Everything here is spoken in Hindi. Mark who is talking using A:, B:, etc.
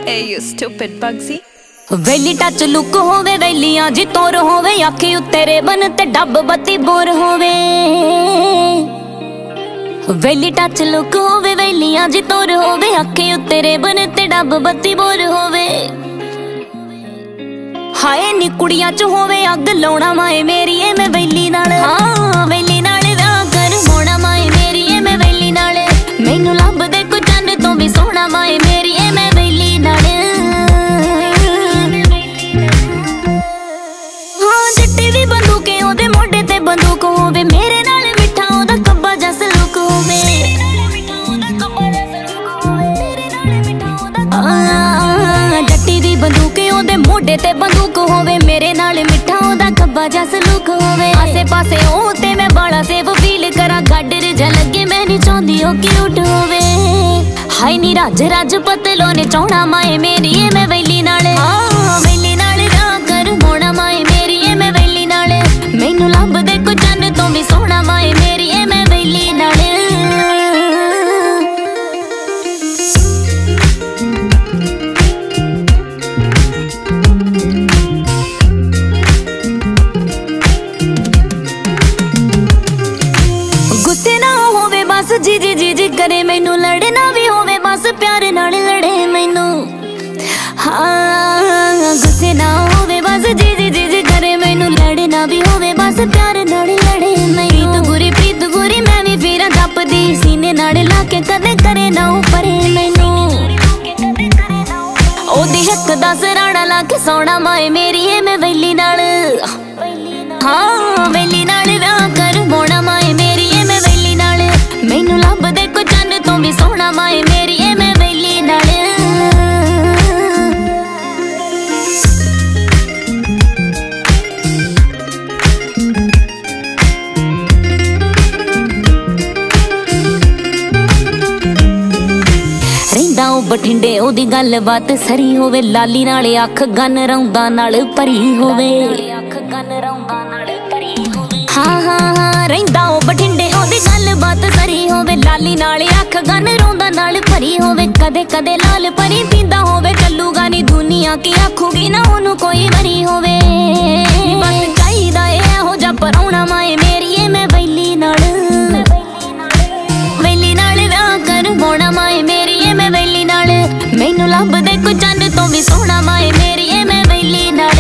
A: Hey, you stupid Bugsy.
B: वेली टच लुक होवे वेलियां जी तोर होवे आखी उत्तेरे बन ते डब बत्ती बोर होवे। वेली टच लुक होवे वेलियां जी तोर होवे आखी उत्तेरे बन ते डब बत्ती बोर होवे। हाय नी कुड़ियां च होवे अग लाउणा माए मेरी ए मैं वेली नाल हां वेली नाल विआह कर होना माए मेरी ए मैं वेली नाल मैनू लब दे कोई चंद तो भी सोहना माए मेरी ए मैं वेली नाल। बंदूक होवे मेरे नाल मिठा ओदा कब्बा जस लुक होवे। जट्टी दी बंदूक ओदे मोढे ते बंदूक होवे मेरे नाल मिठा ओदा कब्बा जस लुक होवे। आसे पासे ओ ते मैं बाला सेव फील करा गाडर जा लगे मैं नहीं चाहती ओ क्यूट होवे। हाय नी राज राज पतलो ने चौना माए मेरी ए मैं वेली नाल वेली नाल विआह कर होना माए मेरी ए मैं वेली नाल मैनू लब दे कोई चंद तो भी सोहना माए मेरी ए मैं वेली नाल। गुस्से ना होवे बस जी जी जी जी करे मैनू लड़ना भी होवे बस प्यार नाल लड़े मैनू। हाँ गुस्से ना होवे बस जी जी जी जी करे मैनू लड़ना भी होवे बस प्यार नाल लड़े मैनू। प्रीत गुरी मैं भी फिर जपदी सीने नाल ला के कदे करे ना परे मैनू। ओदी हक दा सराणा ला के सोना माए मेरी ए मैं वेली नाल हाँ वेली नाल विआह कर होना माए मेरी ए मैं वेली नाल मैनू लब दे कोई चंद तो भी सोहना माए मेरी ए मैं वेली नाल। बठिंडे ओदी गल बात सरी होवे लाली नाले अख गन रौंदा नाल भरी होवे। हाँ हाँ हाँ रहिंदा ओ बठिंडे ओदी गल बात सरी होवे लाली नाले अख गन रौंदा नाल भरी होवे। कदे कदे लाल परी पींदा होवे चलूगा नी दुनिया की आखूगी ना ओनू कोई वरी होवे। बस चाहिदा एहो जा परौणा माए मेरी ए मैं वेली नाल वेली नाल विआह कर होना माए मेरी ए मैं वेली नाल मैनू लब दे कोई चंद तो भी सोहना माए मेरी ए मैं वेली नाल।